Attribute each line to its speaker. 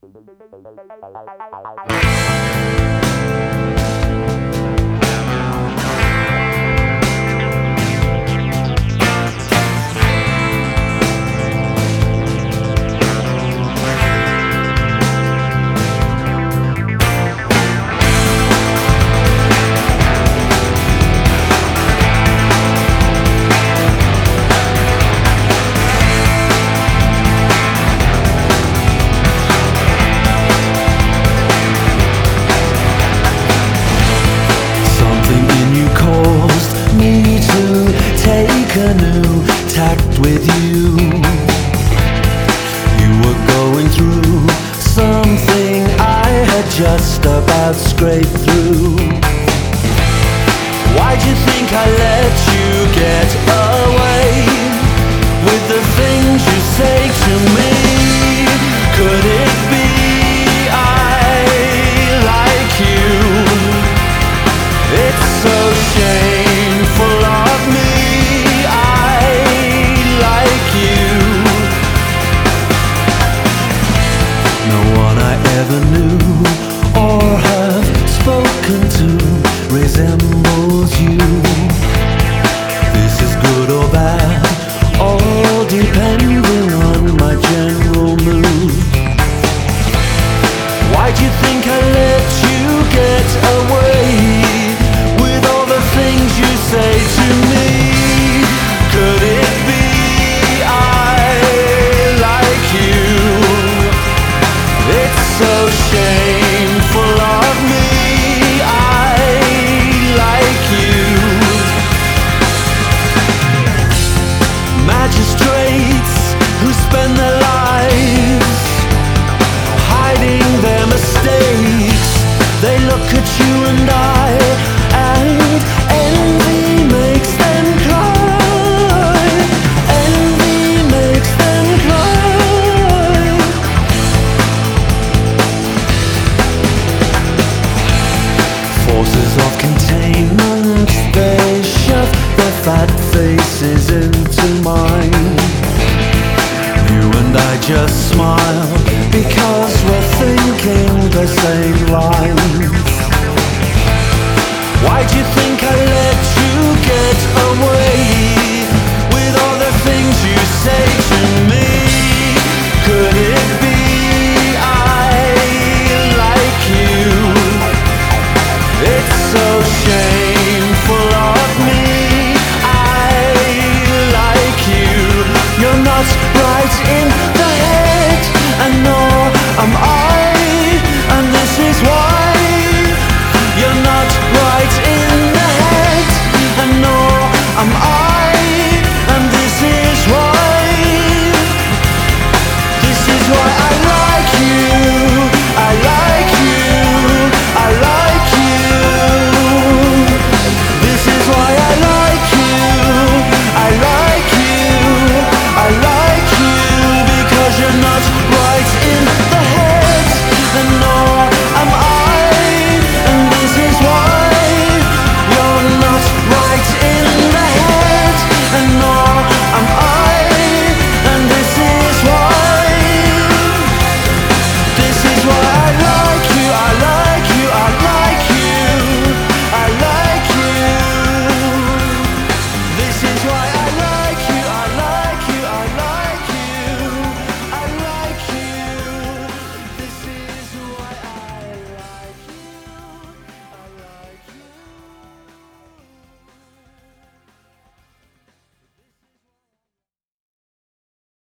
Speaker 1: A new tact with you. You were going through something I had just about scraped through. Why'd you think I let you get away with the things you say to me? Could it be I like you? It's so shameful of me. Ever knew or have spoken to resembles you. This is good or bad, all depending on my general mood. Why'd you think I let you get away with all the things you say to me? Could it be I like you? It's so shameful of me. I like you. Magistrates who spend their lives hiding their mistakes, they look at you and I, and envy makes them cry. Envy makes them cry. Forces of containment, they shove their fat faces into mine. You and I just smile because we're thinking the same